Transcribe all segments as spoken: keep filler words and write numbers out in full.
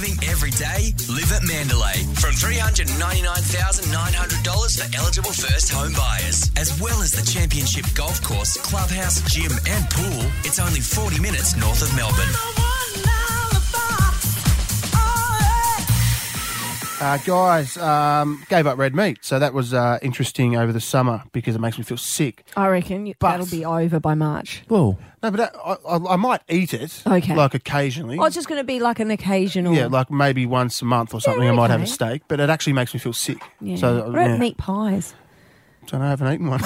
Sporting every day, live at Mandalay. From three hundred ninety-nine thousand nine hundred dollars for eligible first home buyers. As well as the Championship Golf Course, clubhouse, gym and pool. It's only forty minutes north of Melbourne. Uh, guys, um, gave up red meat, so that was uh, interesting over the summer because it makes me feel sick. I reckon you, But- that'll be over by March. Whoa. No, but that, I, I, I might eat it, Okay. like occasionally. Oh, it's just going to be like an occasional. Yeah, like maybe once a month or something I might have a okay. steak, but it actually makes me feel sick. Yeah. So, what about yeah. meat pies? So I haven't eaten one.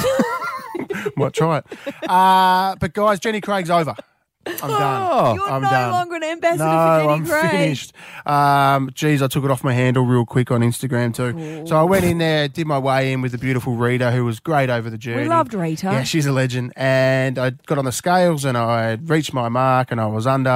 Might try it. Uh, but guys, Jenny Craig's over. I'm done. Oh. You're I'm no done. longer an ambassador No, for Jenny I'm Craig. finished. Um, geez, I took it off my handle real quick on Instagram too. Ooh. So I went in there, did my way in with the beautiful Rita, who was great over the journey. We loved Rita. Yeah, she's a legend. And I got on the scales and I reached my mark and I was under.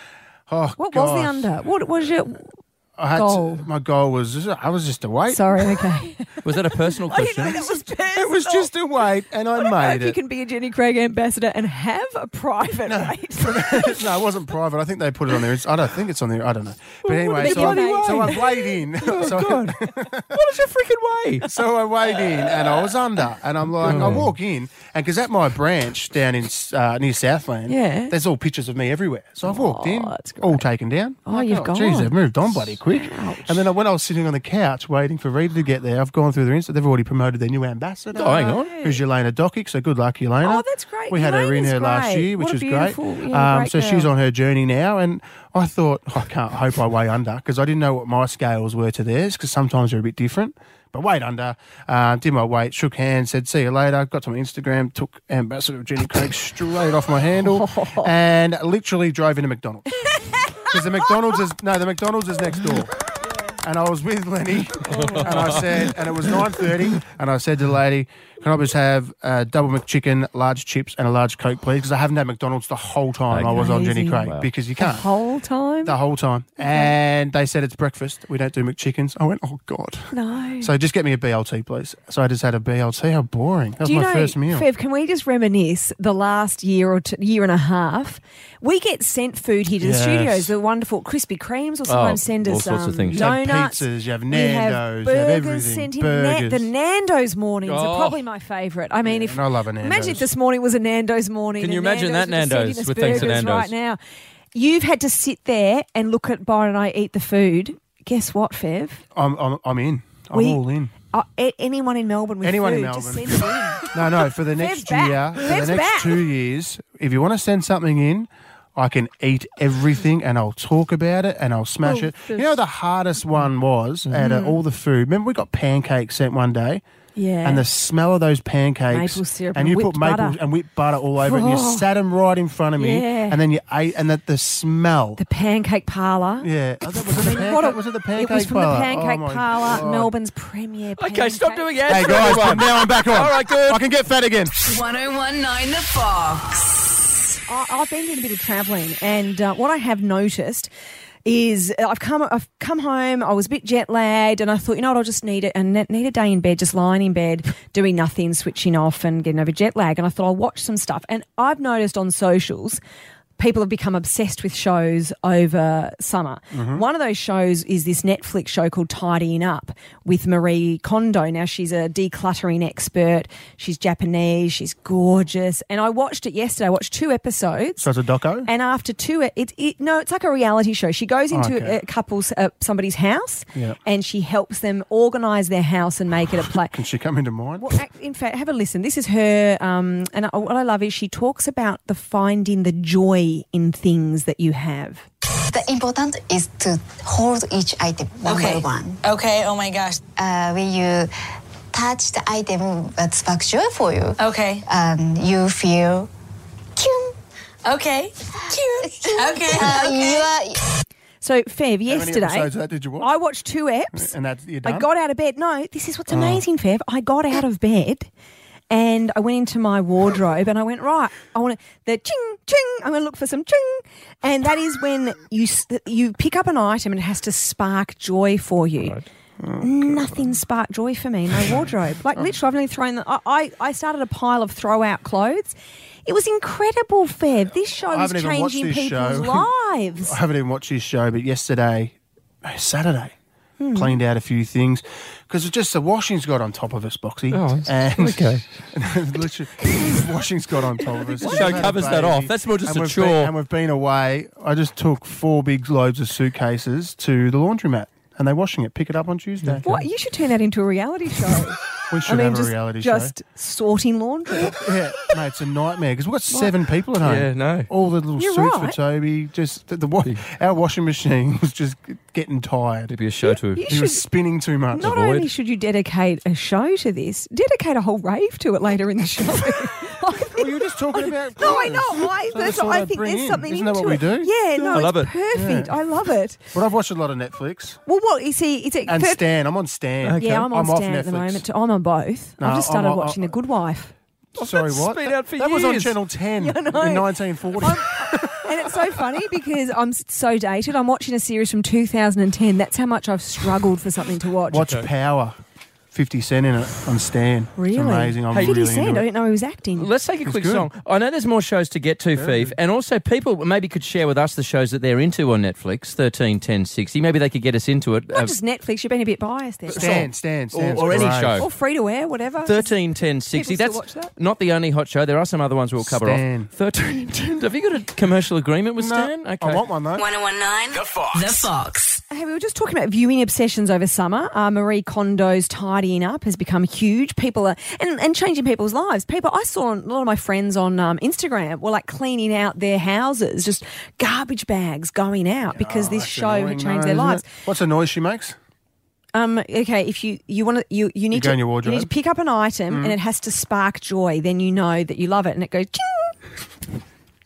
Oh, What was the gosh. under? What was your I had goal? To, my goal was I was just a weight. Sorry, okay. Was that a personal I didn't question? know that was personal. It was just a weight, and I, I don't know made if it. you can be a Jenny Craig ambassador and have a private weight. No, it wasn't private. I think they put it on there. It's- I don't think it's on there. I don't know. But anyway, did so you I, weigh? so I weighed in. Oh, so, God. What is your freaking way? so I weighed in, and I was under. And I'm like, I walk in, and because at my branch down in uh, near Southland, Yeah. there's all pictures of me everywhere. So I've walked in, that's great. all taken down. Oh, Like, you've gone. Geez, they've moved on bloody quick. Ouch. And then when I was sitting on the couch waiting for Rita to get there, I've gone through their Insta. They've already promoted their new ambassador. Oh, hang on. Who's Yelena Dokic. So good luck, Yelena. Oh, that's great. We had her in Yelena's here last great. year, which What a was beautiful- great. yeah, um, great so girl. she's on her journey now, and I thought, oh, I can't hope I weigh under because I didn't know what my scales were to theirs because sometimes they're a bit different. But weighed under, uh, did my weight, shook hands, said, see you later, got to my Instagram, took Ambassador Jenny Craig straight off my handle and literally drove into McDonald's. Because the McDonald's is, no, the McDonald's is next door. And I was with Lenny, and I said, and it was nine thirty, and I said to the lady, can I just have a double McChicken, large chips, and a large Coke, please? Because I haven't had McDonald's the whole time I was on Jenny Amazing. Craig, Wow. because you The can't. whole time? The whole time. And they said it's breakfast. We don't do McChickens. I went, oh, God. No. So just get me a B L T, please. So I just had a B L T. How boring. That was Do you my know, first meal. Fev, can we just reminisce the last year or two, year and a half? We get sent food here to the Yes. studios, the wonderful Krispy Kremes will sometimes Oh, send all us sorts of um, things. You have donuts. pizzas, you have We Nando's, have you have burgers everything. sent in. Burgers. Na- the Nando's mornings are Oh. probably my favourite. I mean, Yeah, if and I love a Nando's. imagine if this morning was a Nando's morning. Can you and imagine that were just Nando's sending us with thanks to burgers Nando's? right now? You've had to sit there and look at Byron and I eat the food. Guess what, Fev? I'm, I'm, I'm in. I'm We- all in. Uh, a- anyone in Melbourne with Anyone food, in just Melbourne. send it in. No, no, for the next back. year, for Fev's the next back. two years, if you want to send something in, I can eat everything and I'll talk about it and I'll smash Oh, it. You know, the hardest one was out of all the food. Remember, we got pancakes sent one day? Yeah. And the smell of those pancakes, Maple syrup and and you whipped put maple butter. and whipped butter all over it, and you Oh. sat them right in front of me, Yeah. and then you ate, and the, the smell. The pancake parlour. yeah, I thought- was it the pancake? What a- was it the It pancake was from parlour? the Pancake Oh my Parlour, God. Melbourne's premier pancake. Okay, stop doing ads Hey for guys, everyone. now I'm back on. All right, good. I can get fat again. one oh one point nine The Fox. I, I've been doing a bit of travelling, and uh, what I have noticed is I've come I've come home. I was a bit jet lagged, and I thought, you know what, I'll just need it and need a day in bed, just lying in bed, doing nothing, switching off, and getting over jet lag. And I thought I'll watch some stuff. And I've noticed on socials, people have become obsessed with shows over summer. Mm-hmm. One of those shows is this Netflix show called Tidying Up with Marie Kondo. Now, she's a decluttering expert. She's Japanese. She's gorgeous. And I watched it yesterday. I watched two episodes. So it's a doco? And after two, it, it no, it's like a reality show. She goes into Okay. a couple's, uh, somebody's house, Yeah. and she helps them organise their house and make it a place. Can she come into mine? Well, ac- in fact, have a listen. This is her, um, and I- what I love is she talks about the finding the joy in things that you have. The important is to hold each item one Okay. by one. Okay, oh my gosh. Uh, when you touch the item that sparks joy for you, Okay. um, you feel cute. Okay. Cute. Okay. Uh, okay. you are, So, Fev, How many yesterday, episodes of that did you watch? I watched two eps. and that's, you're I done? got out of bed. No, this is Oh. what's amazing, Fev. I got out of bed and I went into my wardrobe and I went, right, I want to, the ching, ching, I'm going to look for some ching. And that is when you s- you pick up an item and it has to spark joy for you. Nothing sparked joy for me in my wardrobe. Like literally, I've only thrown the, I, I, I started a pile of throw out clothes. It was incredible, Fev. This show I is haven't even watched changing this people's show. lives. I haven't even watched this show, but yesterday Saturday. Hmm. Cleaned out a few things because it's just the washing's got on top of us, Boxy. Oh, and okay. literally, the washing's got on top of us. The We've show had a covers that baby, off. That's more just and a we've chore. Been, and we've been away. I just took four big loads of suitcases to the laundromat, and they're washing it. Pick it up on Tuesday. What? You should turn that into a reality show. We I should mean, have just, a reality just show. sorting laundry. Yeah, mate, it's a nightmare because we've got seven people at home. Yeah, no. All the little You're suits right. for Toby. Just the, the wa- our washing machine was just getting tired. It'd be a show to. You He was should- spinning too much. Not Avoid. only should you dedicate a show to this, dedicate a whole rave to it later in the show. Well, you were just talking about. No, I colours. know. I, So that's that's all what I I'd think bring there's in. something Isn't into that what we it. do? Yeah, no, I love it's it. perfect. I love it. But I've watched a lot of Netflix Well, what you see, it's a and fir- Stan. I'm on Stan. Okay. Yeah, I'm on I'm off Stan at the Netflix. moment. too. I'm on both. No, I've just started I'm- I- watching The Good Wife. Sorry, that's what? been That, out for that was on years. Channel ten Yeah, I know. in nineteen forty. And it's so funny because I'm s- so dated. I'm watching a series from two thousand ten. That's how much I've struggled for something to watch. Watch Power. fifty Cent in it on Stan. Really? It's amazing. I'm fifty really Cent. I into it. didn't know he was acting. Let's take a quick good. song. I know there's more shows to get to, Fief, and also people maybe could share with us the shows that they're into on Netflix, thirteen, ten, sixty. Maybe they could get us into it. Not Uh, just Netflix. You've been a bit biased there. Stan, Stan, Stan. or any show. Or free to air, whatever. thirteen, ten, sixty. People That's still watch that? not the only hot show. There are some other ones we'll cover Stan. off. thirteen, ten. Have you got a commercial agreement with No, Stan? Okay. I want one though. one oh one nine The Fox. The Fox. Hey, we were just talking about viewing obsessions over summer. Uh, Marie Kondo's tidying up has become huge. People are and, and changing people's lives. People, I saw a lot of my friends on um, Instagram were like cleaning out their houses, just garbage bags going out because this That's show annoying, had changed though, their isn't lives. it? What's the noise she makes? Um, okay, if you you want to, you you need go to in your you wardrobe. need to pick up an item and it has to spark joy. Then you know that you love it, and it goes ching,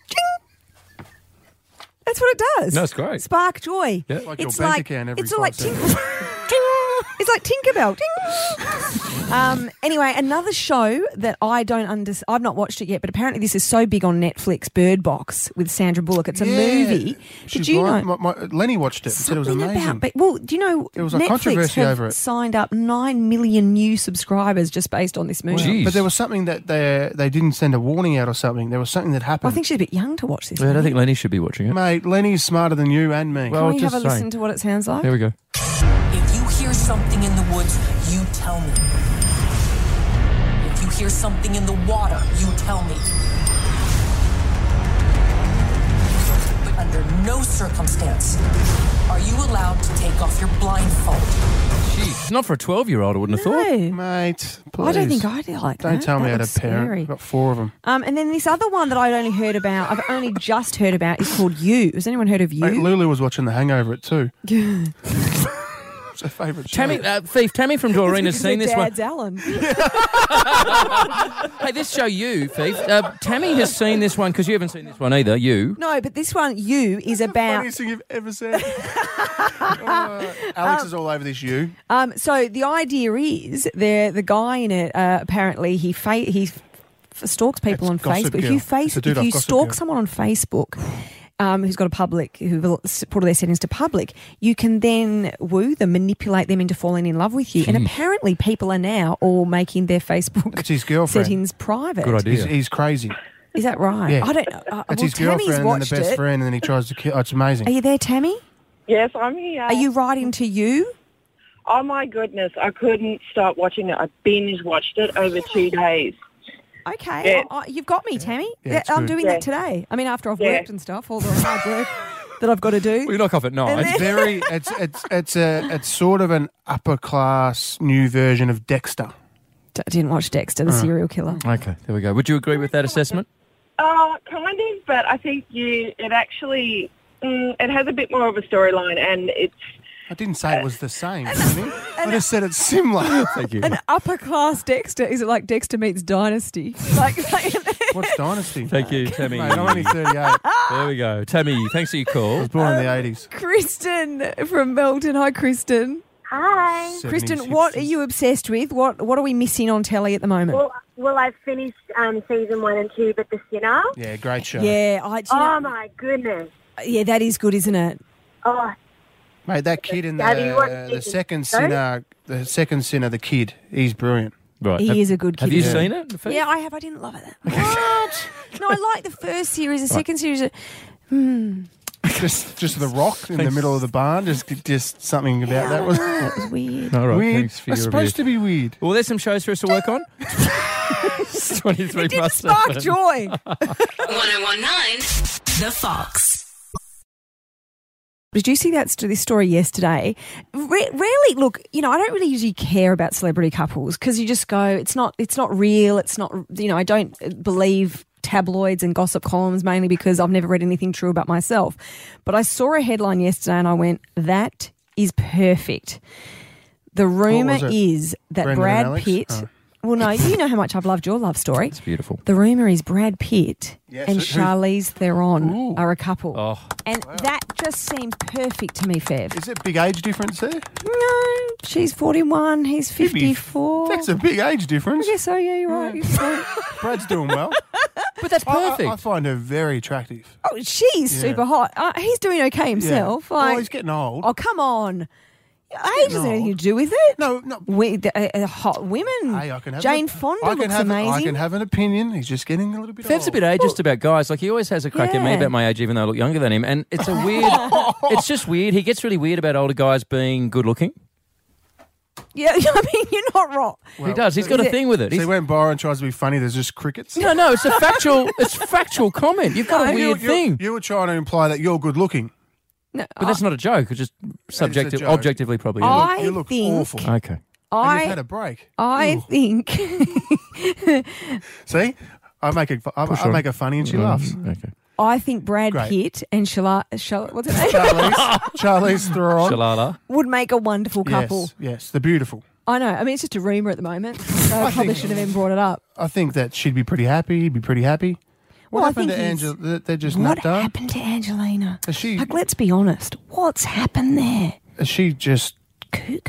ching. That's what it does. No, it's great. Spark joy. Yeah. Like your it's bank like account every it's all like five tinkle. seconds. It's like Tinkerbell. Ding. Um, anyway, another show that I don't understand. I've not watched it yet, but apparently this is so big on Netflix. Bird Box with Sandra Bullock. It's a Yeah. movie. Did She's you right. know? My, my, Lenny watched it. Said it was Something amazing. about, but, well, do you know There was a Netflix controversy have over it. signed up nine million new subscribers just based on this movie. Jeez. But there was something that they they didn't send a warning out or something. There was something that Well, happened. I think she's a bit young to watch this. Well, I don't movie. think Lenny should be watching it. Mate, Lenny's smarter than you and me. Well, Can we have just a saying. listen to what it sounds like? Here we go. If you hear something in the woods, you tell me. If you hear something in the water, you tell me. But under no circumstance are you allowed to take off your blindfold. Jeez. Not for a twelve-year-old, I wouldn't have thought. No. Mate, please. I don't think I'd like that. Don't tell me That how to looks parent. scary. I've got four of them. Um, and then this other one that I'd only heard about, I've only just heard about, is called You. Has anyone heard of You? Mate, Lulu was watching The Hangover at two. It's her favourite show. Tammy, uh, Thief, Tammy from Doreen has Because seen her this one. dad's Alan. Hey, this show, You, Thief. Uh, Tammy has seen this one because you haven't seen this one either. You. No, but this one, You, is about. Funniest thing you've ever said. Uh, Alex is all over this. You. Um, so the idea is the the guy in it. Uh, apparently, he fa- he f- stalks people It's on Gossip Facebook. If Girl. you face, It's a dude if off you Gossip stalk Girl. someone on Facebook. Um, who's got a public, who will s- put all their settings to public, you can then woo them, manipulate them into falling in love with you. And apparently people are now all making their Facebook It's his girlfriend. settings private. Good idea. He's, he's crazy. Is that right? Yeah. I don't know. Uh, It's well, his Tammy's girlfriend and then watched the best it. friend, and then he tries to kill. Oh, it's amazing. Are you there, Tammy? Yes, I'm here. Are you writing to You? Oh my goodness, I couldn't stop watching it. I binge watched it over two days. Okay, Yeah. I- I- you've got me, Tammy. Yeah, Yeah, it's I'm good. doing Yeah. that today. I mean, after I've Yeah. worked and stuff, all the hard work that I've got to do. Well, you knock off at night. And It's very. It's it's it's a it's sort of an upper class new version of Dexter. D- didn't watch Dexter, the serial killer. Okay, there we go. Would you agree with that assessment? Uh, kind of, but I think you. It actually, mm, it has a bit more of a storyline, and it's. I didn't say it was the same. Didn't I just said it's similar. Thank you. An upper class Dexter. Is it like Dexter meets Dynasty? Like, like What's Dynasty? Thank you, Tammy. Mate, I'm only thirty-eight. There we go. Tammy, thanks for your I call. was born in the eighties. Kristen from Melton. Hi, Kristen. Hi. Kristen, what are you obsessed with? What What are we missing on telly at the moment? Well, well, I've finished um, season one and two, but The Sinner. Yeah, great show. yeah, I. do you know- Oh my goodness. yeah, that is good, isn't it? Oh, Mate, that kid in Have you watched the the season second two? sinner, the second sinner, the kid, he's brilliant. Right. He have, is a good kid. Have you isn't he? seen it? Thief? Yeah, I have. I didn't love it that much. No, I like the first series. The second series. uh, Hmm. just just the rock in the middle of the barn. Just just something about that was, That was weird. All right, weird. thanks for It's your supposed review. to be weird. Well, there's some shows for us to work on. twenty-three It didn't past spark seven. joy. one oh one nine The Fox. Did you see that st- this story yesterday? Re- rarely, look, you know, I don't really usually care about celebrity couples because you just go, it's not, it's not real. It's not, you know, I don't believe tabloids and gossip columns mainly because I've never read anything true about myself. But I saw a headline yesterday and I went, that is perfect. The rumour was it? is that Brendan and Brad Alex? Pitt. Oh. Well, no, you know how much I've loved your love story. It's beautiful. The rumour is Brad Pitt Yes, and who- who- Charlize Theron Ooh. are a couple. Oh, And that just seemed perfect to me, Fev. Is it big age difference there? No, she's forty-one, he's He'd be- fifty-four. That's a big age I difference. guess so, yeah, you're right. You're right. Brad's doing well. but that's I- I, perfect. I find her very attractive. Oh, she's Yeah. super hot. Uh, he's doing okay himself. Yeah. Like, oh, he's getting old. oh, come on. Age doesn't have anything old. to do with it. No, no. We, the, uh, uh, hot women. Hey, I can have Jane an, Fonda I can looks have, amazing. I can have an opinion. He's just getting a little bit Fev's a old. bit ageist about guys. Like, he always has a crack at me Yeah. about my age, even though I look younger than him. And it's a weird... it's just weird. He gets really weird about older guys being good-looking. Yeah, I mean, you're not wrong. he does. He's got Is a it- thing with it. See, He's, when Byron tries to be funny, there's just crickets. no, no, it's a factual... it's factual comment. You've got a No, weird you, thing. You were trying to imply that you're good looking. No, But that's not a joke. It's just subjective, joke. objectively probably. You isn't look, I you look think- awful. it? Okay. And I, you've had a break. I Ooh. think... See, I make a, I, I on. make her funny and she laughs. Okay. I think Brad Great. Pitt and Shala, Shala, what's her name? Charlize, Charlize Theron. Shalala. would make a wonderful couple. Yes, yes, they're beautiful. I know. I mean, it's just a rumour at the moment. So I, I probably think- should have even brought it up. I think that she'd be pretty happy. He'd be pretty happy. What Well, I happened to think he's- Angela? They- They're just What napped up. happened to Angelina? Is she? Like, let's be honest. What's happened there? Is she just? Cuckoo.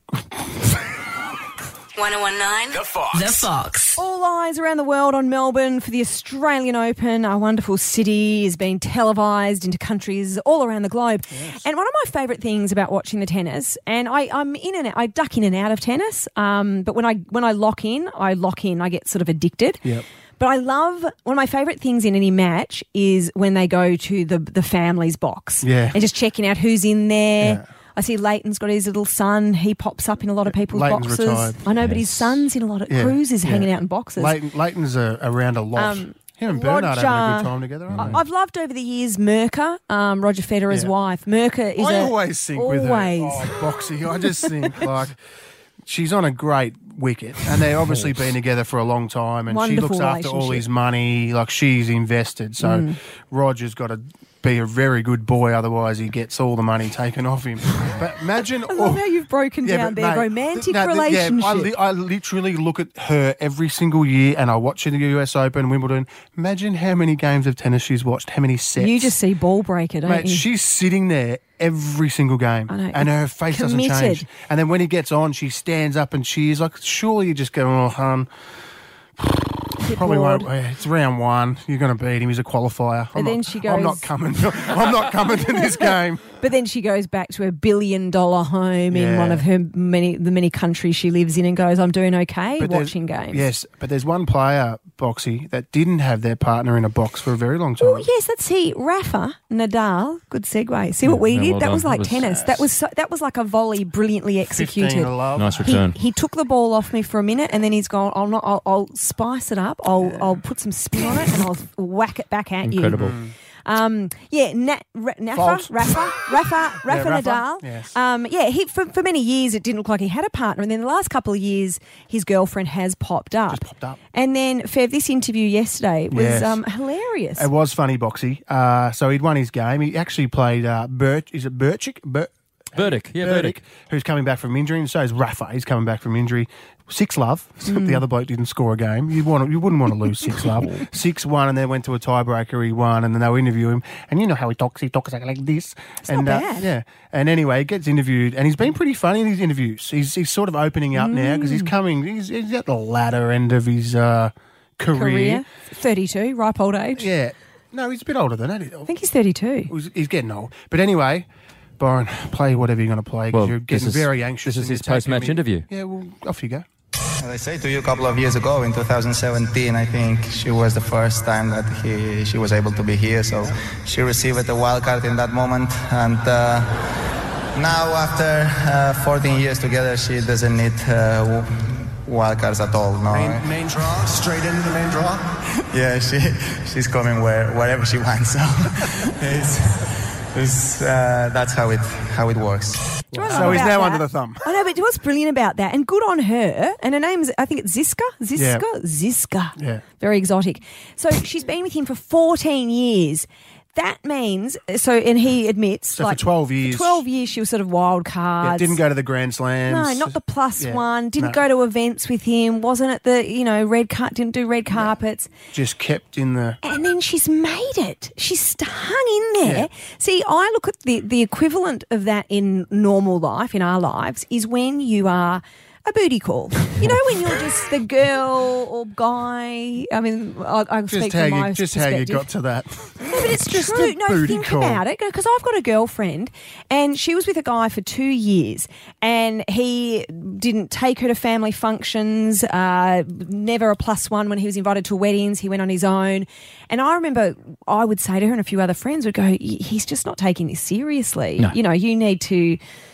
one oh one nine The Fox. The Fox. All eyes around the world on Melbourne for the Australian Open. Our wonderful city is being televised into countries all around the globe. And one of my favourite things about watching the tennis, and I, I'm in and out, I duck in and out of tennis, um, but when I when I lock in, I lock in. I get sort of addicted. Yep. But I love, one of my favourite things in any match is when they go to the the family's box. Yeah. And just checking out who's in there. Yeah. I see Leighton's got his little son. He pops up in a lot of people's Leighton's boxes. retired. I know, but his son's in a lot of Yeah, cruises yeah. hanging out in boxes. Leighton, Leighton's a, around a lot. Um, Him and Bernard having a Roger- good time together, aren't I- they? I've loved over the years Merker, um, Roger Federer's Yeah. wife. Merker is I a, always think with her, always. oh, Boxy, I just think like she's on a great wicket and they've obviously been together for a long time and Wonderful she looks after all relationship. his money, like she's invested. So Roger's got to be a very good boy, otherwise he gets all the money taken off him. But imagine... I love how you've broken down but their mate, romantic no, th- relationship. Yeah, I, li- I literally look at her every single year and I watch her in the U S Open, Wimbledon. Imagine how many games of tennis she's watched, how many sets. You just see ball breaker, don't Mate, you? she's sitting there every single game, I know. and her face doesn't Committed. change. And then when he gets on, she stands up and cheers. Like, surely you just go, oh, hun. Bit Probably bored. won't. yeah, It's round one. You're going to beat him. He's a qualifier. I'm then not, she I'm not goes- coming. I'm not coming to this game. But then she goes back to her billion dollar home in Yeah. one of her many the many countries she lives in and goes, I'm doing okay But there's- watching games. Yes, but there's one player, Boxy, that didn't have their partner in a box for a very long time. Oh yes, let's see. Rafa Nadal. Good segue. See what we no, did? well that done. was like That was- tennis. That was so, that was like a volley, brilliantly fifteen executed. to love. Nice He, return. he took the ball off me for a minute, and then he's gone. I'll not. I'll, I'll spice it up. I'll I'll put some spin on it, and I'll whack it back at Incredible. you. Um, yeah, Na- Ra- Nafa, Fault. Rafa, Rafa, Rafa Rafa, Nadal. yes. Um, yeah, he for, for many years it didn't look like he had a partner, and then the last couple of years his girlfriend has popped up. Just popped up. And then Fev, this interview yesterday was Yes. um, hilarious. It was funny, Boxy. Uh, so he'd won his game. He actually played uh, Birch. Is it Birchick? Bir- Burdick. Yeah, Burdick. Burdick, who's coming back from injury, and so is Rafa. He's coming back from injury. Six love. So Mm. The other bloke didn't score a game. You want you wouldn't want to lose six love. Six one, and then went to a tiebreaker. He won, and then they'll interview him. And you know how he talks. He talks like, like this. It's and not uh, bad. yeah. And anyway, he gets interviewed, and he's been pretty funny in his interviews. He's he's sort of opening up now because Mm. he's coming. He's, he's at the latter end of his uh, career. Career, thirty-two, ripe old age. Yeah. No, he's a bit older than that. I think he's thirty-two. He's, he's getting old. But anyway, Byron, play whatever you're going to play because Well, you're this getting is- very anxious. this is and his you're taking post-match me- interview. Yeah, well, off you go. As I say to you a couple of years ago, in two thousand seventeen, I think she was the first time that he, she was able to be here. So she received a wild card in that moment. And uh, now, after uh, fourteen years together, she doesn't need uh, wild cards at all. No. Main, main draw, straight into the main draw. Yeah, she she's coming where, wherever she wants. So it's, it's, uh, that's how it how it works. Wow. So he's now that? under the thumb. I know, but what's brilliant about that, and good on her, and her name's, I think it's Ziska? Ziska? Yeah. Ziska. Yeah. Very exotic. So she's been with him for fourteen years. That means, so, and he admits, So like, for twelve years. For twelve years she was sort of wild Yeah, cards. didn't go to the Grand Slams. No, not the plus Yeah, one. Didn't no. go to events with him. Wasn't at the, you know, red car- didn't do red carpets. Just kept in the... And then she's made it. She's hung in there. Yeah. See, I look at the, the equivalent of that in normal life, in our lives, is when you are a booty call. You know, when you're just the girl or guy. I mean, I, I speak Just how from my you, just how you perspective. got to that. No, but it's Just true. a No, booty think call. about it, because I've got a girlfriend and she was with a guy for two years and he didn't take her to family functions, uh, never a plus one when he was invited to weddings. He went on his own. And I remember I would say to her and a few other friends would go, he's just not taking this seriously. No. You know, you need to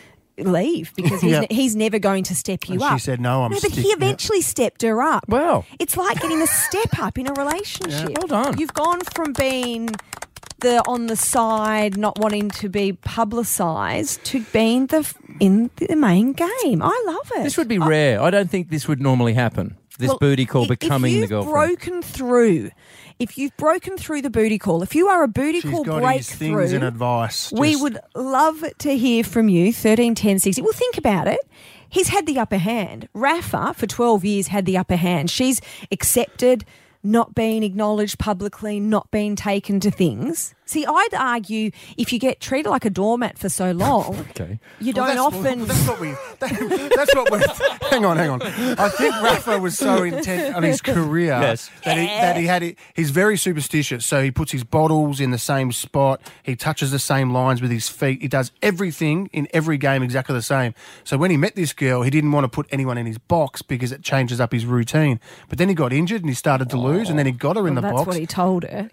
leave because he's, Yeah. ne- he's never going to step you And up. she said, no, I'm No, but he sticking it. eventually stepped her up. Wow. It's like getting a step up in a relationship. Yeah, well done. You've gone from being the on the side, not wanting to be publicised, to being the in the main game. I love it. This would be rare. I don't think this would normally happen. This Well, booty call if- becoming if the you've girlfriend. broken through, if you've broken through the booty call, if you are a booty She's call got his things breakthrough, and advice. we Just- would love to hear from you. Thirteen ten sixty. Well, think about it. He's had the upper hand. Rafa, for twelve years, had the upper hand. She's accepted, not being acknowledged publicly, not being taken to things. See, I'd argue if you get treated like a doormat for so long, Okay. you Well, don't that's, often. well, that's what we. That, that's what we. Hang on, hang on. I think Rafa was so intent on his career Yes. that he that he had it. He's very superstitious, so he puts his bottles in the same spot. He touches the same lines with his feet. He does everything in every game exactly the same. So when he met this girl, he didn't want to put anyone in his box because it changes up his routine. But then he got injured and he started to lose, and then he got her in Well, the that's box. what he told her.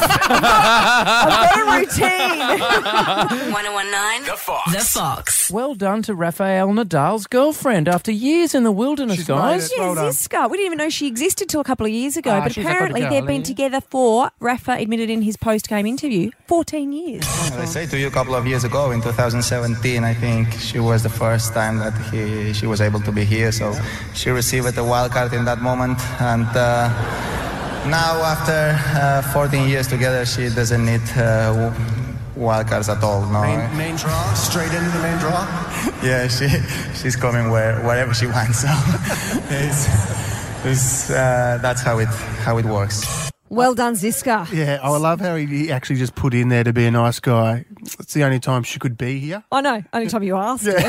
I've got a routine. one oh one nine The Fox. The Fox. Well done to Rafael Nadal's girlfriend after years in the wilderness, She's made guys. it. Yeah, Well done. Ziska. We didn't even know she existed till a couple of years ago. Ah, but she's a apparently good they've girl, been yeah. together for, Rafa admitted in his post-game interview, fourteen years. As I say to you a couple of years ago, in two thousand seventeen, I think she was the first time that he, she was able to be here. So she received a wild card in that moment. And uh, now, after uh, fourteen years together, she doesn't need uh, wild cards at all. No. Main, main draw, straight into the main draw. Yeah, she she's coming where, wherever she wants. So it's, it's, uh, that's how it how it works. Well done, Ziska. Yeah, I love how he, he actually just put in there to be a nice guy. It's the only time she could be here. I know. Only time you asked. her.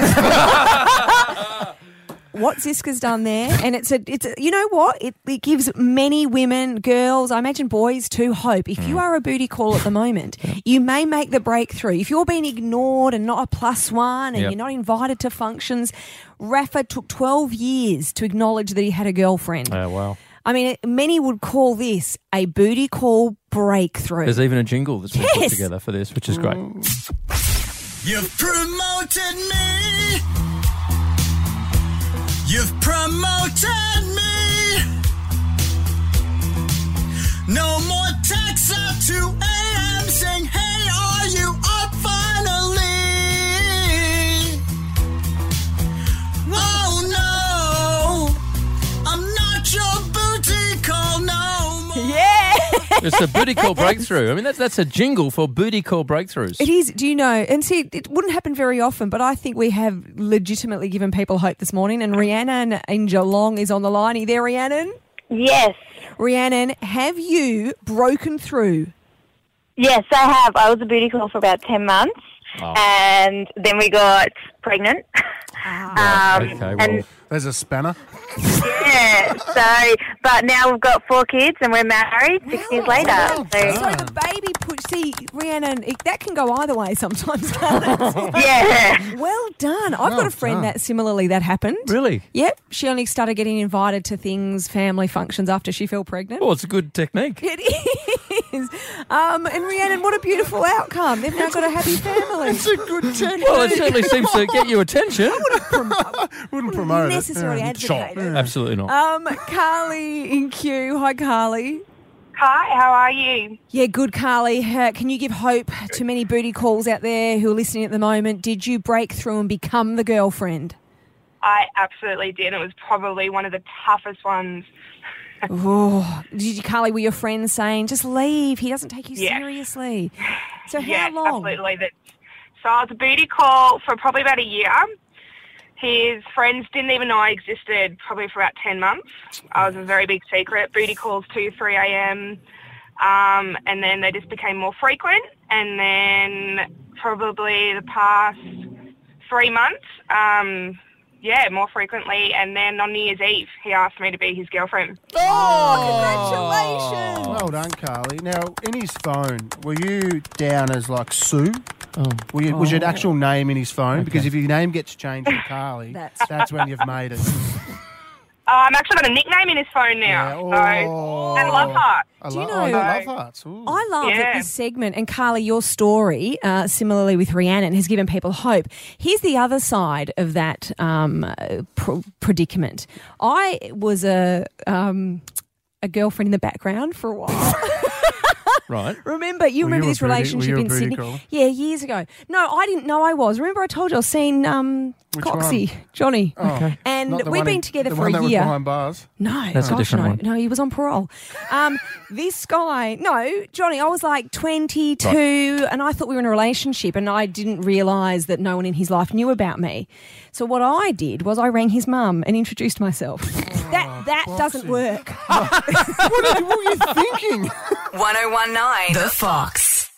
What Ziska's done there, and it's a, it's a, you know what? It, it gives many women, girls, I imagine boys too, hope. If you are a booty call at the moment, you may make the breakthrough. If you're being ignored and not a plus one, and Yep. you're not invited to functions, Rafa took twelve years to acknowledge that he had a girlfriend. Oh, wow. I mean, it, many would call this a booty call breakthrough. There's even a jingle that's been put Yes. together for this, which is great. You've promoted me. You've promoted me. No more texts up to A M saying, hey, are you up finally? Oh no, I'm not your booty call no more. Yeah. It's a booty call breakthrough. I mean, that's that's a jingle for booty call breakthroughs. It is. Do you know? And see, it wouldn't happen very often, but I think we have legitimately given people hope this morning. And Rhiannon in Geelong is on the line. Are you there, Rhiannon? Yes. Rhiannon, have you broken through? Yes, I have. I was a booty call for about ten months. Oh. And then we got pregnant. Ah. Um, okay, well, and There's a spanner. yeah, so but now we've got four kids and we're married six years later. well So, done. So the baby put see Rhiannon, it, that can go either way sometimes, can't it? yeah. Well done. I've got Well a friend done. that similarly that happened. really? Yep. She only started getting invited to things, family functions after she fell pregnant. Well, it's a good technique. It is. Um, and Rhiannon, what a beautiful outcome. They've now got a happy family. It's a good technique. Well, it certainly seems to get you attention. Wouldn't promote necessarily it. Yeah. advocate it. Absolutely not. Um, Carly in Kew. Hi, Carly. Hi, how are you? Yeah, good, Carly. Uh, can you give hope to many booty calls out there who are listening at the moment? Did you break through and become the girlfriend? I absolutely did. It was probably one of the toughest ones. Oh, did you, Carly, were your friends saying, just leave, he doesn't take you Yes. seriously? So how Yes, long? absolutely. That. So I was a booty call for probably about a year. His friends didn't even know I existed probably for about ten months. I was a very big secret. Booty calls two, three a.m. Um, and then they just became more frequent. And then probably the past three months, um, yeah, more frequently. And then on New Year's Eve, he asked me to be his girlfriend. Oh, congratulations. Well done, Carly. Now, in his phone, were you down as like Sue? Oh. Were you, was your actual name in his phone? Okay. Because if your name gets changed to Carly, That's- that's, when you've made it. Uh, I'm actually got a nickname in his phone now. Yeah, So, oh. and Love Heart. I Do you lo- know- oh, love hearts. Ooh. I love that Yeah. this segment, and Carly, your story, uh, similarly with Rhiannon, has given people hope. Here's the other side of that um, uh, pr- predicament. I was a um, a girlfriend in the background for a while. Right. Remember, you Were remember you a this booty- were relationship you a in booty Sydney? caller? Yeah, years ago. No, I didn't know I was. Remember I told you I was seeing um, Which Coxie, Johnny. Oh, And not the we've one been in- together the for one a that was year. behind bars. No, That's a gosh, different no. one. No, he was on parole. Um, this guy, no, Johnny, I was like twenty-two and I thought we were in a relationship and I didn't realise that no one in his life knew about me. So what I did was I rang his mum and introduced myself. that that doesn't Foxy. work. What, are, what were you thinking? one oh one nine The Fox.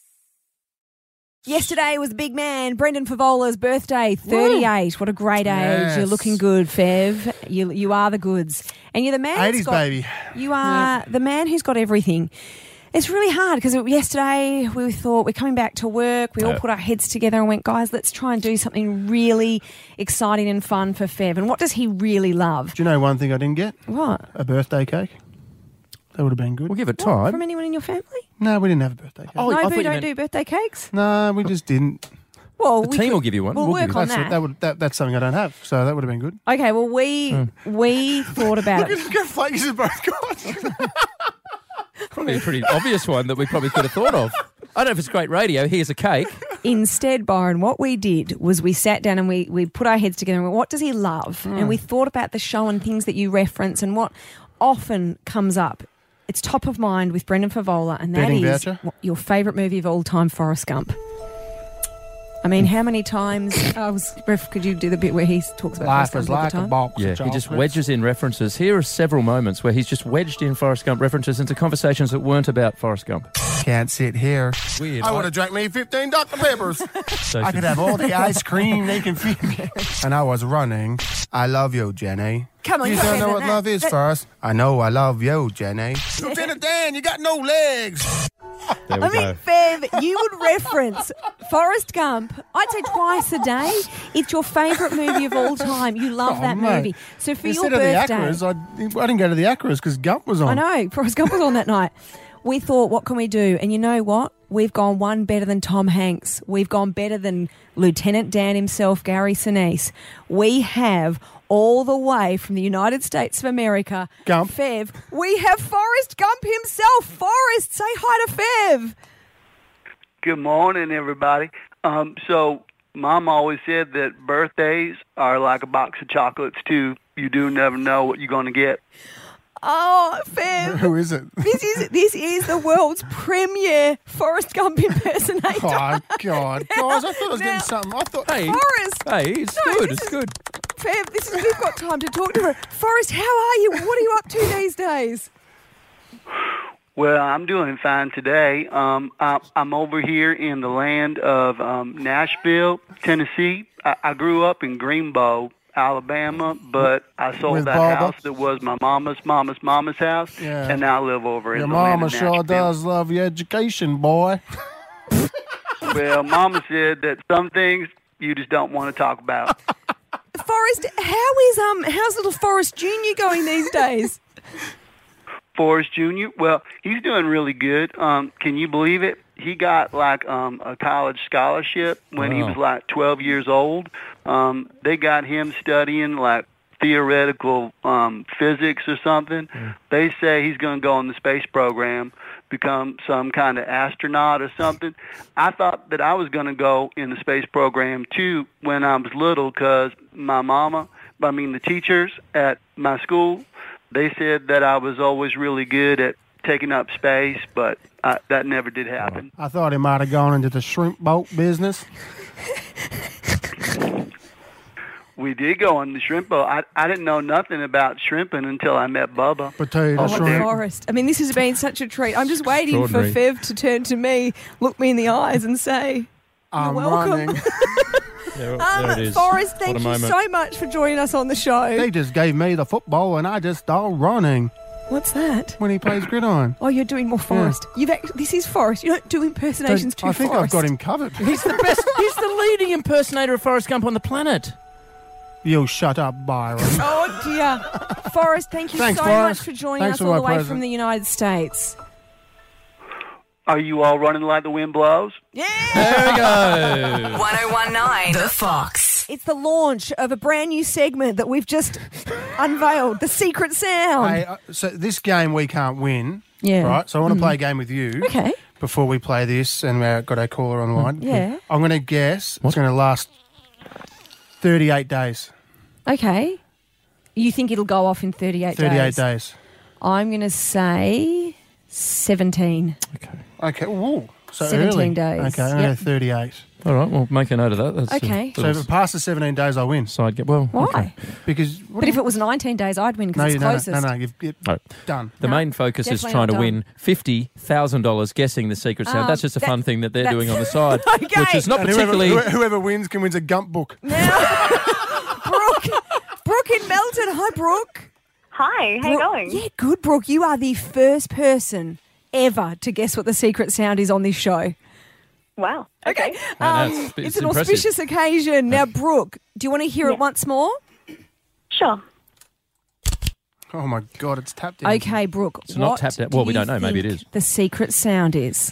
Yesterday was the big man, Brendan Favola's birthday, thirty-eight. What a great age. You're Yes. looking good, Fev. You you are the goods. And you're the man who's eighties got, baby. You are the man who's got everything. It's really hard because yesterday we thought we're coming back to work. We all Yeah. put our heads together and went, guys, let's try and do something really exciting and fun for Fev. And what does he really love? Do you know one thing I didn't get? What? A birthday cake. That would have been good. We'll give it What, time. from anyone in your family? No, we didn't have a birthday cake. Oh, I no, thought we you don't meant- do birthday cakes? No, we just didn't. Well, The we team could- will give you one. We'll, We'll work give you on That's, that. that would, that, that's something I don't have, so that would have been good. Okay, well, we Hmm. we thought about it. Look at the faces of both guys. Probably a pretty obvious one that we probably could have thought of. I don't know if it's great radio. Here's a cake. Instead, Byron, what we did was we sat down and we, we put our heads together and went, what does he love? Hmm. And we thought about the show and things that you reference and what often comes up. It's top of mind with Brendan Favola, and that Betting is voucher? what- your favourite movie of all time, Forrest Gump. I mean, how many times, I was, Ref, could you do the bit where he talks about Life Forrest is Gump all like the a time? box Yeah, of he just chocolates. wedges in references. Here are several moments where he's just wedged in Forrest Gump references into conversations that weren't about Forrest Gump. Can't sit here. Weird. I would have drank me fifteen Doctor Peppers. So I could have all the ice cream they can feed me. And I was running. I love you, Jenny. Come on, you you don't got know that- what that- love is that- first. I know I love you, Jenny. Lieutenant Dan, you got no legs. There we I mean, go. Fev, you would reference Forrest Gump, I'd say twice a day. It's your favourite movie of all time. You love Oh, that mate. movie. So for Instead your of birthday... the Acras, I, I didn't go to the Acras because Gump was on. I know, Forrest Gump was on that night. We thought, what can we do? And you know what? We've gone one better than Tom Hanks. We've gone better than Lieutenant Dan himself, Gary Sinise. We have, all the way from the United States of America, Gump. Fev, we have Forrest Gump himself. Forrest, say hi to Fev. Good morning, everybody. Um, so, Mom always said that birthdays are like a box of chocolates, too. You do never know what you're going to get. Oh, Fev. Who is it? This is this is the world's premier Forrest Gump impersonator. Oh, God. Guys, I thought I was Now- getting something. I thought, Hey, Forrest. hey, it's No, good. this It's is- good. Fev, this is we've got time to talk to her. Forrest, how are you? What are you up to these days? Well, I'm doing fine today. Um, I, I'm over here in the land of um, Nashville, Tennessee. I, I grew up in Greenbow, Alabama, but I sold With that Barbara? house that was my mama's mama's mama's house, Yeah. and now I live over in Your the land mama of sure Nashville. does love your education, boy. Well, Mama said that some things you just don't want to talk about. Forrest, how is um how's little Forrest Junior going these days? Forrest Junior Well, he's doing really good. Um, can you believe it? He got like um, a college scholarship when he Wow. was like twelve years old. Um, they got him studying like theoretical um, physics or something. They say he's going to go on the space program, become some kind of astronaut or something. I thought that I was going to go in the space program too when I was little because my mama, I mean the teachers at my school, they said that I was always really good at taking up space, but uh, that never did happen. I thought he might have gone into the shrimp boat business. We did go on the shrimp boat. I, I didn't know nothing about shrimping until I met Bubba. Potato Oh, shrimp. Forrest. I mean, this has been such a treat. I'm just waiting for Extraordinary. Fev to turn to me, look me in the eyes and say, I'm welcome. running. There, um, there it is. Forrest, What thank a you moment. so much for joining us on the show. They just gave me the football and I just started running What's that? when he plays gridiron. Oh, you're doing more Forrest. You've act- This is Forrest. You don't do impersonations too I think Forrest. I've got him covered. He's the best. He's the leading impersonator of Forrest Gump on the planet. You shut up, Byron. Oh, dear. Forrest, thank you Thanks, so Forrest. much for joining Thanks us for all the my way present. from the United States. Are you all running like the wind blows? Yeah! There we go. one oh one nine The Fox. It's the launch of a brand new segment that we've just unveiled, The Secret Sound. Hey, uh, so this game we can't win, Yeah. right? So I want to Mhm. play a game with you. Okay. Before we play this, and we've got our caller on the line. Yeah. I'm going to guess it's going to last thirty-eight days. Okay. You think it'll go off in thirty-eight, thirty-eight days? days. I'm going to say seventeen. Okay. Ooh, so seventeen early. days. Okay, I'm going Yep. to thirty-eight. All right, we'll make a note of that. That's Okay. So if it passes seventeen days, I win. Side get well. Why? okay. Because But if it was nineteen days, I'd win no, because you- it's no, no, closest. no, no, you've you've No. done. The No, main focus is definitely trying not to win done. fifty thousand dollars guessing the secret sound. Um, that's just a that- fun thing that they're that's- doing on the side, Okay. which is not And whoever, particularly. whoever, whoever wins can win a Gump book. Now, Brooke, Brooke in Melton. Hi, Brooke. Hi, how you Brooke- going? Yeah, good, Brooke. You are the first person ever to guess what the secret sound is on this show. Wow. Okay. No, no, Um, it's- it's, it's an impressive. auspicious occasion. Now, Brooke, do you want to hear it once more? Sure. Oh my God, it's tapped in. Okay, Brooke. It's not what tapped out. do Well, we you don't know. Maybe it think is. The secret sound is.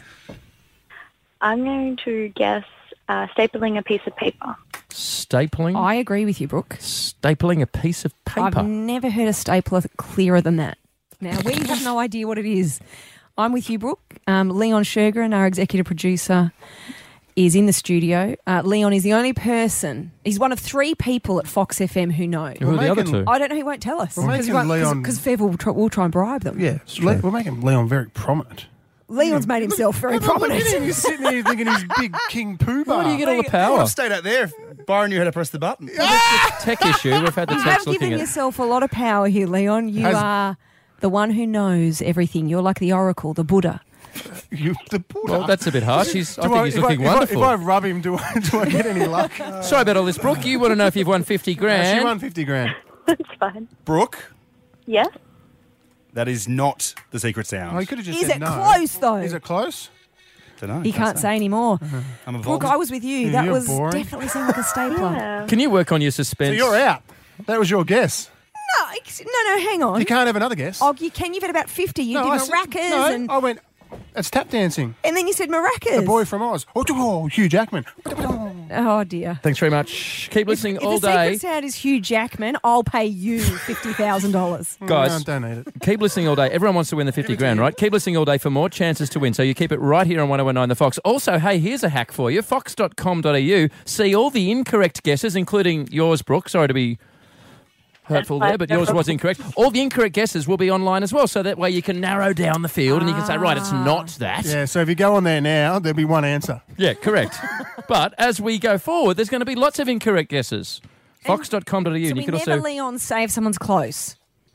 I'm going to guess uh, stapling a piece of paper. Stapling? I agree with you, Brooke. Stapling a piece of paper. I've never heard a stapler clearer than that. Now, we have no idea what it is. I'm with you, Brooke. Um, Leon Shergren, our executive producer, is in the studio. Uh, Leon is the only person, he's one of three people at Fox F M who know. Who are the other making- two? I don't know, he won't tell us. We're making Leon- Because Fev will try, will try and bribe them. Yeah, Le- we're making Leon very prominent. Leon's made himself very Look at prominent. him, he's sitting there thinking he's big King Pooh Bah. Where do you get all the I power? would have stayed out there if Byron knew how to press the button. Tech issue. We've had the You text have looking given at. yourself a lot of power here, Leon. You Has- are the one who knows everything. You're like the oracle, the Buddha. You, the Buddha. Well, that's a bit harsh. He's, I Do think he's if looking if wonderful. If I, rub him, do I, do I get any luck? Sorry about all this, Brooke. You want to know if you've won fifty No, grand? she won fifty grand. That's fine. Brooke, Yes? that is not the secret sound. Oh, he could have just Is said it no. close, though? Is it close? Dunno, He can't say anymore. I'm a Brooke, vol- I was with you. Yeah, that you're was boring. definitely seemed like a stapler. Yeah. Can you work on your So suspense? you're out. That was your guess. No, ex- no, no, hang on. You can't have another guess. Oh, you can. You've had about fifty. You no, I did said- maracas, no, and, I went, it's tap dancing. and then you said maracas. The boy from Oz. Oh, oh, Hugh Jackman. Oh, dear. Thanks very much. Keep listening If all the day. secret sound is Hugh Jackman, I'll pay you fifty thousand dollars. Guys. No, don't need it. Keep listening all day. Everyone wants to win the fifty grand, right? Keep listening all day for more chances to win. So you keep it right here on one oh one nine The Fox. Also, hey, here's a hack for you. fox dot com dot a u. See all the incorrect guesses, including yours, Brooke. Sorry to be hurtful there, but yours was incorrect. All the incorrect guesses will be online as well, so that way you can narrow down the field and you can say, right, it's not that. Yeah, so if you go on there now, there'll be one answer. Yeah, correct. But as we go forward, there's going to be lots of incorrect guesses. fox dot com dot a u. So And we you can never, also... Leon, say if someone's close.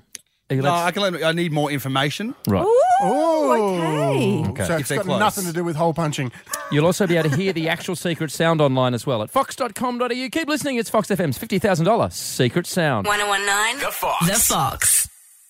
you No, allowed I, can let, I need more information. Right. Ooh, okay. Okay. So If it's they're got close. nothing to do with hole punching. You'll also be able to hear the actual secret sound online as well at fox dot com dot a u. Keep listening. It's Fox F M's fifty thousand dollars secret sound. one oh one nine The Fox. The Fox.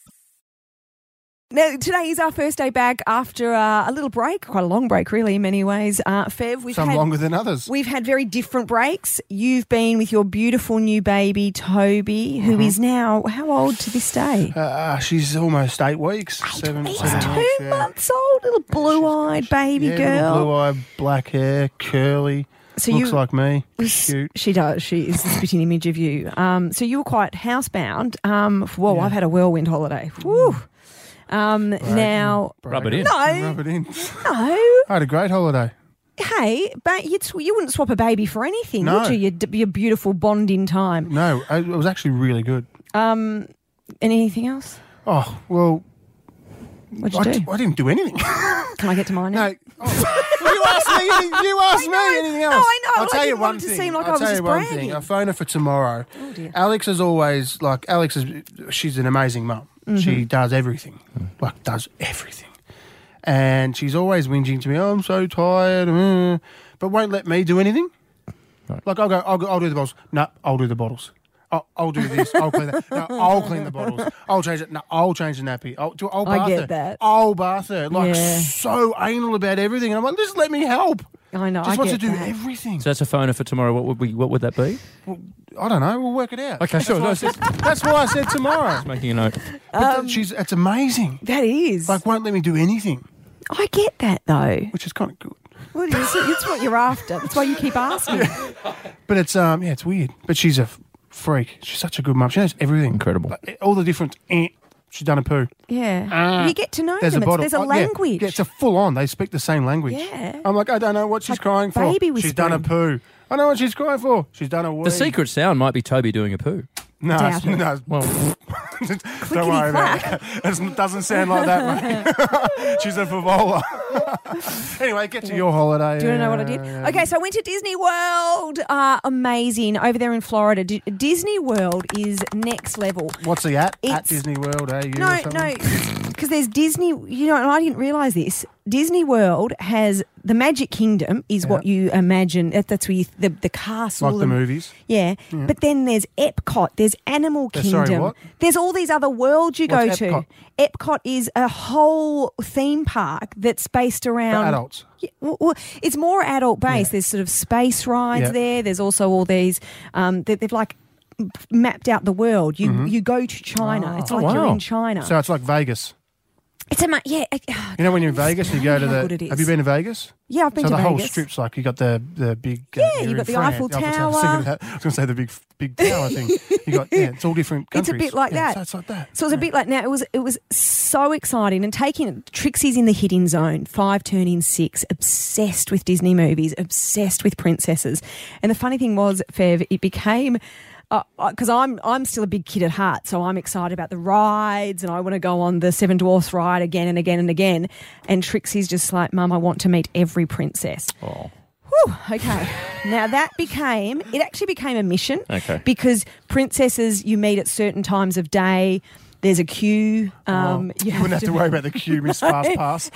Now, today is our first day back after uh, a little break, quite a long break, really, in many ways. Uh, Fev, we've Some had, longer than others. We've had very different breaks. You've been with your beautiful new baby, Toby, who Mm-hmm. is now, how old to this day? Uh, she's almost eight weeks. Seven, He's seven two weeks, yeah. months old, little blue-eyed baby yeah, girl. Blue eye, black hair, curly. So Looks you- like me. Cute. She does. She is the spitting image of you. Um, so you were quite housebound. Um, whoa, Yeah. I've had a whirlwind holiday. Woo. Um, now, Rub it in. no, Rub it in. no. I had a great holiday. Hey, but you'd, sw- you wouldn't swap a baby for anything, No. would you? Your, d- your beautiful bonding time. No, I- it was actually really good. Um, anything else? Oh, well, What'd you I, do? d- I didn't do anything. Can I get to mine now? No. Oh, well, you asked me. Anything, you asked me anything else. No, I know. I'll I tell you didn't one want it to thing. seem like I'll I was tell just you one bragging. thing. I phone her for tomorrow. Oh, dear. Alex is always like Alex is. She's an amazing mum. Mm-hmm. She does everything. Like does everything. And she's always whinging to me. Oh, I'm so tired, uh," but won't let me do anything. Right. Like I'll go. I'll go. I'll do the bottles. No, I'll do the bottles. I'll, I'll do this. I'll clean that. No, I'll clean the bottles. I'll change it. No, I'll change the nappy. I'll, do, I'll I bath get her. that. I'll bath her. Like Yeah. so anal about everything. And I'm like, just let me help. I know. Just I wants to get do that. everything. So that's a phoner for tomorrow. What would we? What would that be? I don't know. We'll work it out. Okay, sure. That's why, I said, that's why I said tomorrow. Making a note. But Um, that- she's. It's amazing. That is. Like won't let me do anything, I get that, though. which is kind of good. Well, it's, it's what you're after. That's why you keep asking. But it's um yeah, it's weird. But she's a f- freak. She's such a good mum. She knows everything. Incredible. Like, all the different. Eh, she's done a poo. Yeah. Uh, you get to know There's them. a It's, bottle. there's a oh, yeah. language. Yeah, it's a full on. They speak the same language. Yeah. I'm like, I don't know what she's Like crying for. baby She's done a whispering. poo. I know what she's crying for. She's done a wee. The secret sound might be Toby doing a poo. No, Doubt it's- it. no. Well, Don't worry about it. It doesn't sound like that, mate. She's a favola. Anyway, get to your holiday. Do you want to know what I did? Uh, Okay, so I went to Disney World. Uh, amazing. Over there in Florida. D- Disney World is next level. What's he at? At It's- Disney World, eh? You No, or something? no, because there's Disney. You know, and I didn't realise this. Disney World has the Magic Kingdom, is what you imagine. That, that's where you, the the castle, Like the and- movies. Yeah. Yeah. But then there's Epcot. There's Animal Uh, Kingdom. sorry, what? There's all these other worlds you What's go Epcot? to. Epcot is a whole theme park that's based around adults. Yeah, well, well, it's more adult based. Yeah. There's sort of space rides Yeah. there. There's also all these. Um, they, they've like mapped out the world. You you go to China. It's Oh, like you're wow. in China. So it's like Vegas. It's a ma- yeah. it- You know when you're in Vegas, you go to How the. good it is. Have you been to Vegas? Yeah, I've been so to the whole Vegas. strip's like you got the the big. Uh, Yeah, you're you've in got the France. Eiffel I was Tower. thinking that- I was going to say the big big tower thing. You got yeah, it's all different It's countries. a bit like Yeah, that. So it's like that. So it's a bit like now. It was it was so exciting and taking Trixie's in the hitting zone. Five turning six, obsessed with Disney movies, obsessed with princesses. And the funny thing was, Fev, it became. Because uh, I'm I'm still a big kid at heart, so I'm excited about the rides, and I want to go on the Seven Dwarfs ride again and again and again. And Trixie's just like, Mum, I want to meet every princess. oh. Whew, okay. Now that became, it actually became a mission. Okay. Because princesses you meet at certain times of day. There's a queue. Um, you wouldn't have to worry about the queue, Miss Fast Pass.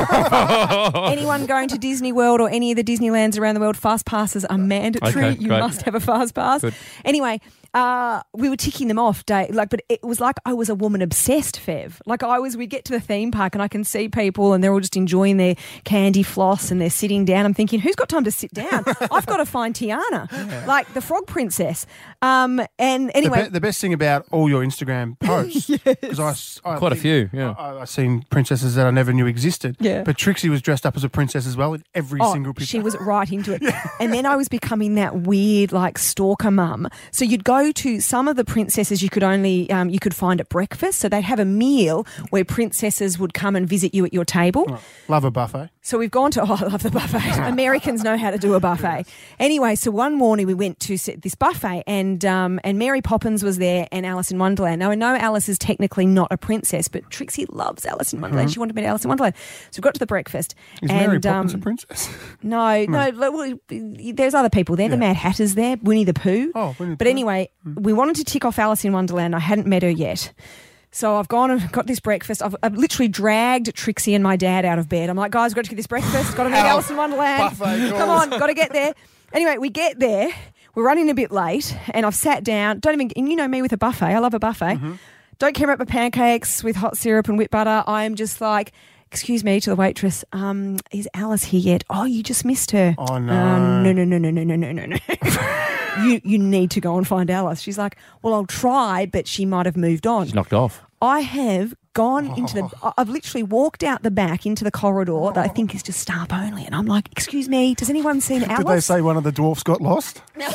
Anyone going to Disney World or any of the Disneylands around the world, fast passes are mandatory. Okay, you great. must have a fast pass. Good. Anyway, uh, we were ticking them off, day like, but it was like I was a woman obsessed, Fev. Like I was, we get to the theme park and I can see people and they're all just enjoying their candy floss and they're sitting down. I'm thinking, who's got time to sit down? I've got to find Tiana, like the frog princess. Um, and anyway, The, be- the best thing about all your Instagram posts, because I s- I, Quite a think- few, yeah. I, I've seen princesses that I never knew existed. Yeah. But Trixie was dressed up as a princess as well in every Oh, single picture. she was right into it. And then I was becoming that weird, like, stalker mum. So you'd go to some of the princesses you could only, um, you could find at breakfast. So they'd have a meal where princesses would come and visit you at your table. Oh, love a buffet. So we've gone to, oh, I love the buffet. Americans know how to do a buffet. Anyway, so one morning we went to sit this buffet and um, and Mary Poppins was there and Alice in Wonderland. Now, I know Alice is technically not a princess, but Trixie loves Alice in Wonderland. Mhm. She wanted to meet Alice in Wonderland. So we got to the breakfast. Is and, Mary Poppins um, a princess? No, no. look, well, there's other people there. The Yeah. Mad Hatter's there, Winnie the Pooh. Oh, Winnie the But Pooh. anyway, we wanted to tick off Alice in Wonderland. I hadn't met her yet. So I've gone and got this breakfast. I've, I've literally dragged Trixie and my dad out of bed. I'm like, guys, got to get this breakfast. Got to meet Alice in Wonderland. Buffet Come on, got to get there. Anyway, we get there. We're running a bit late, and I've sat down. Don't even, and you know me with a buffet. I love a buffet. Mm-hmm. Don't care about my pancakes with hot syrup and whipped butter. I am just like, excuse me, to the waitress. Um, is Alice here yet? Oh, you just missed her. Oh no, um, no, no, no, no, no, no, no, no, no. you you need to go and find Alice. She's like, well, I'll try, but she might have moved on. She's knocked off. I have gone into the, I've literally walked out the back into the corridor that I think is just staff only. And I'm like, excuse me, does anyone see Alice? Did they say one of the dwarfs got lost? No.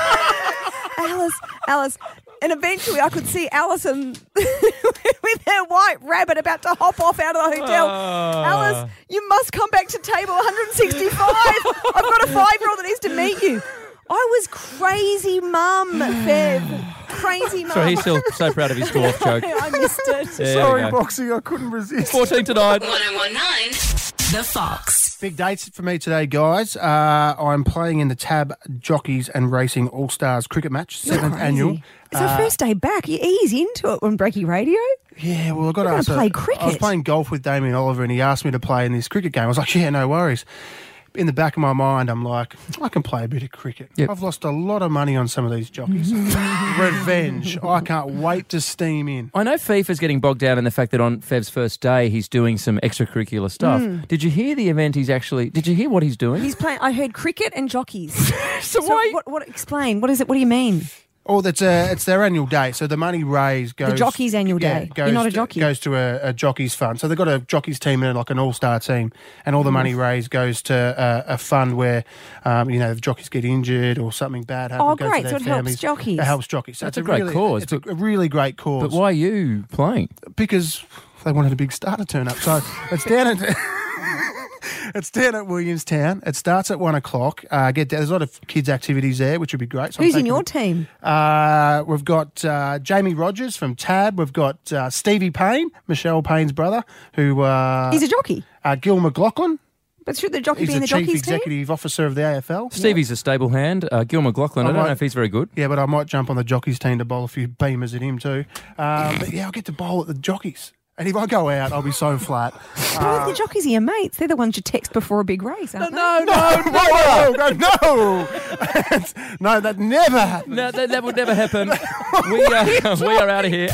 Alice, Alice. And eventually I could see Alison with her white rabbit about to hop off out of the hotel. Oh. Alice, you must come back to table one sixty-five. I've got a five-year-old that needs to meet you. I was crazy mum, Fev. Crazy mum. So he's still so proud of his dwarf joke. I missed it. There Sorry, we go. Boxy, I couldn't resist. fourteen to nine. one oh one nine The Fox. Big dates for me today, guys. Uh, I'm playing in the Tab Jockeys and Racing All-Stars cricket match, You're seventh crazy. annual. It's our first day back. You ease into it on Breaky Radio. Yeah, well, I got to You're ask. gonna play I cricket. was playing golf with Damien Oliver, and he asked me to play in this cricket game. I was like, yeah, no worries. In the back of my mind, I'm like, I can play a bit of cricket. Yep. I've lost a lot of money on some of these jockeys. Revenge. I can't wait to steam in. I know FIFA's getting bogged down in the fact that on Fev's first day he's doing some extracurricular stuff. Mm. Did you hear the event he's actually... Did you hear what he's doing? He's playing. I heard cricket and jockeys. so why... What, what? Explain. What is it? What do you mean? Oh, that's a, it's their annual day. So the money raised goes... The jockey's annual yeah, day. Goes You're not a to- jockey. Goes to a, a jockey's fund. So they've got a jockey's team and like an all-star team, and all the money raised goes to a, a fund where, um, you know, if jockeys get injured or something bad happens. Oh, goes great. To So their it helps families. jockeys. It helps jockeys. So That's it's a great really, cause, It's a, but- a really great cause. But why are you playing? Because they wanted a big star to turn up. So it's down at... It's down at Williamstown. It starts at one o'clock. Uh, get down. There's a lot of kids' activities there, which would be great. So I'm Who's in taking- your team? Uh, we've got uh, Jamie Rogers from Tab. We've got uh, Stevie Payne, Michelle Payne's brother, who uh, He's a jockey. uh, Gil McLaughlin. But should the jockey He's be in the the chief jockeys team? executive officer of the A F L. Stevie's a stable hand. Uh, Gil McLaughlin, I, I don't might- know if he's very good. Yeah, but I might jump on the jockeys team to bowl a few beamers at him too. Um, but yeah, I'll get to bowl at the jockeys. And if I go out, I'll be so flat. Who the jockeys are your mates? They're the ones you text before a big race, aren't No, no, no, no, no, no. No, that never happened. No, that, that would never happen. we, uh, we are out of here.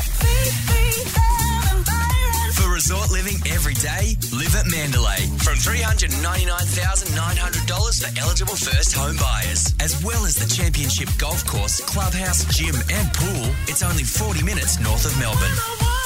For resort living every day, live at Mandalay. From three hundred ninety-nine thousand nine hundred dollars for eligible first home buyers. As well as the Championship Golf Course, Clubhouse, Gym and Pool. It's only forty minutes north of Melbourne.